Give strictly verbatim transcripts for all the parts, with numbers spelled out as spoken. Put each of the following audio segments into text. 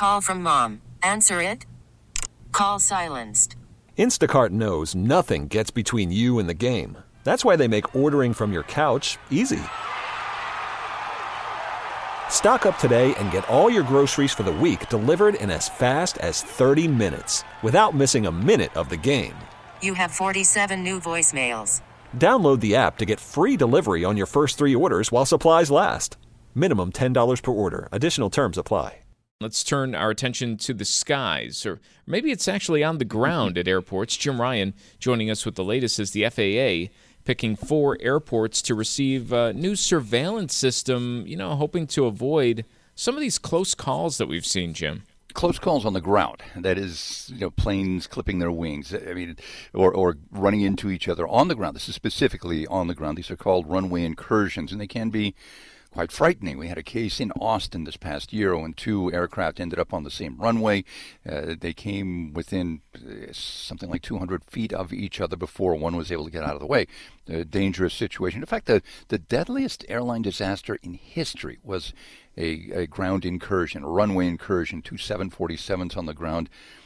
Call from mom. Answer it. Call silenced. Instacart knows nothing gets between you and the game. That's why they make ordering from your couch easy. Stock up today and get all your groceries for the week delivered in as fast as thirty minutes without missing a minute of the game. You have forty-seven new voicemails. Download the app to get free delivery on your first three orders while supplies last. Minimum ten dollars per order. Additional terms apply. Let's turn our attention to the skies, or maybe it's actually on the ground at airports. Jim Ryan joining us with the latest as the F A A picking four airports to receive a new surveillance system, you know, hoping to avoid some of these close calls that we've seen, Jim. Close calls on the ground. That is, you know, planes clipping their wings. I mean, or, or running into each other on the ground. This is specifically on the ground. These are called runway incursions, and they can be quite frightening. We had a case in Austin this past year when two aircraft ended up on the same runway. Uh, they came within uh, something like two hundred feet of each other before one was able to get out of the way. A dangerous situation. In fact, the, the deadliest airline disaster in history was a, a ground incursion, a runway incursion, two seven forty-sevens on the ground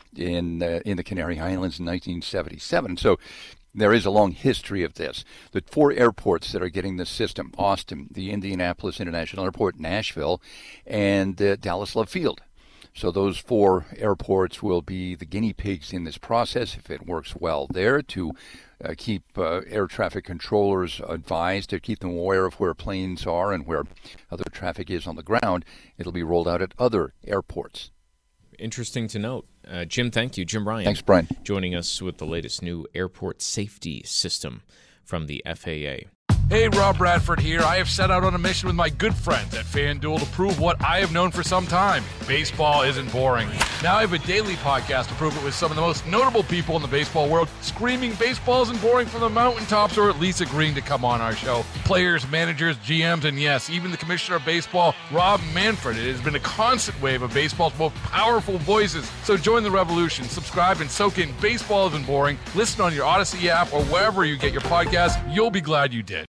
in uh, in the Canary Islands in nineteen seventy-seven. So there is a long history of this. The four airports that are getting this system: Austin, the Indianapolis International Airport, Nashville, and uh, Dallas Love Field. So those four airports will be the guinea pigs in this process, if it works well there, to uh, keep uh, air traffic controllers advised, to keep them aware of where planes are and where other traffic is on the ground. It'll be rolled out at other airports. Interesting to note. Uh, Jim, thank you. Jim Ryan. Thanks, Brian. Joining us with the latest new airport safety system from the F A A. Hey, Rob Bradford here. I have set out on a mission with my good friends at FanDuel to prove what I have known for some time. Baseball isn't boring. Now I have a daily podcast to prove it with some of the most notable people in the baseball world, screaming baseball isn't boring from the mountaintops, or at least agreeing to come on our show. Players, managers, G Ms, and yes, even the commissioner of baseball, Rob Manfred. It has been a constant wave of baseball's most powerful voices. So join the revolution. Subscribe and soak in Baseball Isn't Boring. Listen on your Odyssey app or wherever you get your podcasts. You'll be glad you did.